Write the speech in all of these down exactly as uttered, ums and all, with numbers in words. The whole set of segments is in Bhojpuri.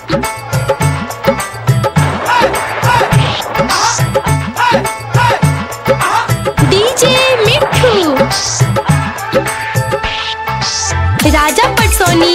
डीजे मिठू राजा पटसोनी।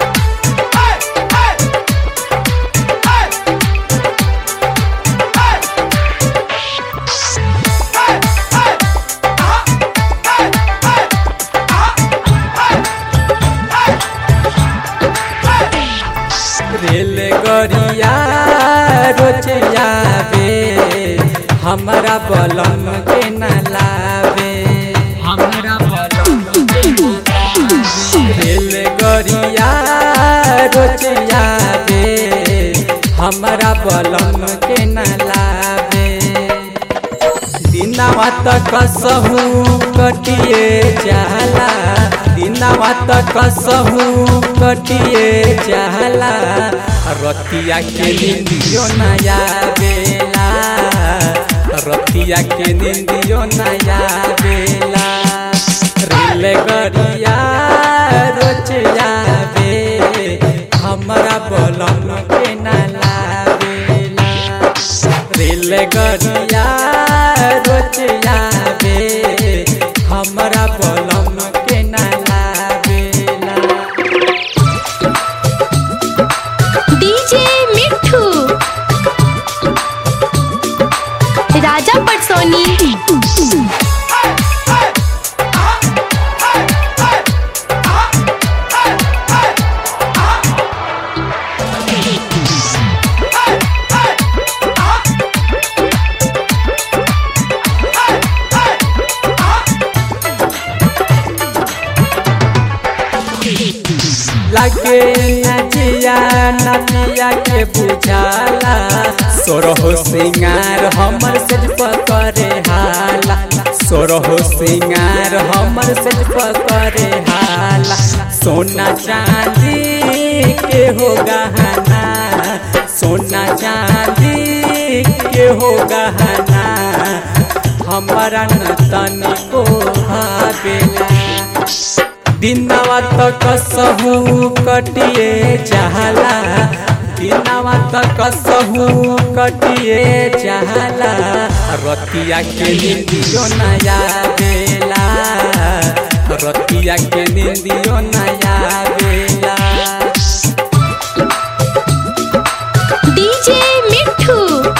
रेल गरिया रोचिया बे हमारा बलम के न लावे, हमारा बलम के न लावे। रेल गरिया रोचिया बे हमारा बलम के न लावे। दिनवा तक कसहू कटिए जाला, दिनवा तक कसहू कटिए जाला। रतिया के निंदियो नया बेला, रतिया के निंदियो नया बेला। रेल गरिया रोचिया बे हमारा बलम के न लावेला। रेल गरिया रोचिया बे हमारा बलम के न लावेला। डीजे मिठू राजा पटसोनी। लगे नचिया नचिया के बुझाला, सोरहो सिंगार हमर सेज पकड़े हाला, सोरहो सिंगार हमर सेज पकड़े हाला। सोना चांदी के हो गहना, सोना चांदी के हो गहना हमारा न तनिको भावेला। दिनवा तक कसहू कटिए जाला, दिनवा तक कसहू कटिए जाला। रतिया के निंदियो नया बेला, रतिया के निंदियो नया बेला। डीजे मिठू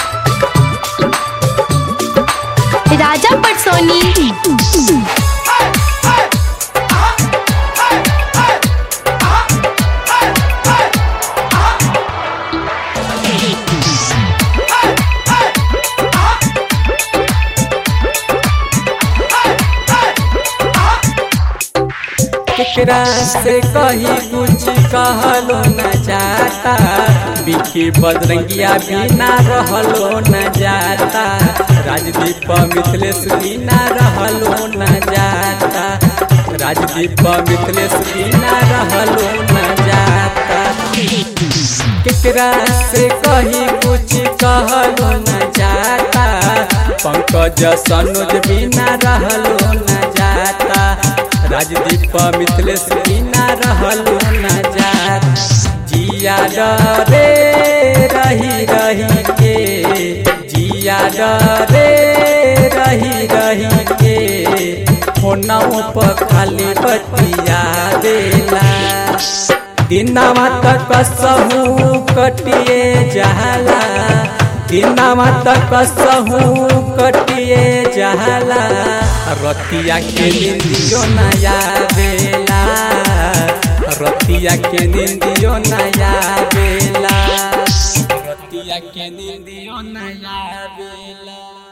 राजा पटसोनी। केकरा से कही कुछ कहलो न जाता, बिकी बजरंगिया बिना रहलो न जाता। राजदीप मिथिलेश बिना रहलो न जाता, राजदीप मिथिलेश बिना रहलो न जाता। केकरा से कही कुछ कहलो न जाता, पंकज सनोज बिना रहलो न जाता। राजदीप मिथिलेश बिना रहलो न जात। जिया डरे रही रही के, जिया डरे रही रही के, फोनों पर खाली बतिया देला। दिनवा तक कसहू कटिए जाला, दिनवा तक कसहू कटिए जाला। रतिया के निंदियो नया बेला, रतिया के निंदियो नया बेला, रतिया के निंदियो नया बेला।